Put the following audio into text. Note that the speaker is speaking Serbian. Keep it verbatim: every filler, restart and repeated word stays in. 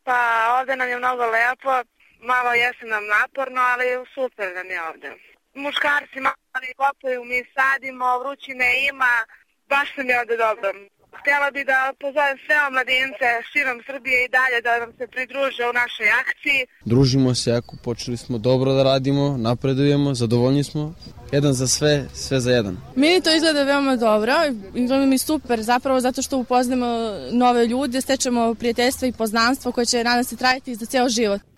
Pa ovde nam je mnogo lepo, malo jesi nam naporno, ali super nam je ovde. Muškarci mali kopaju, mi sadimo, vrućine ima, baš nam je ovde dobro. Htjela bi da pozovem sve omladince širom Srbije i dalje da nam se pridruže u našoj akciji. Družimo se jako, počeli smo dobro da radimo, napredujemo, zadovoljni smo. Jedan za sve, sve za jedan. Meni to izgleda veoma dobro, izgleda mi super zapravo zato što upoznamo nove ljude, stečemo prijateljstva i poznanstvo koje će nadam se trajati za ceo život.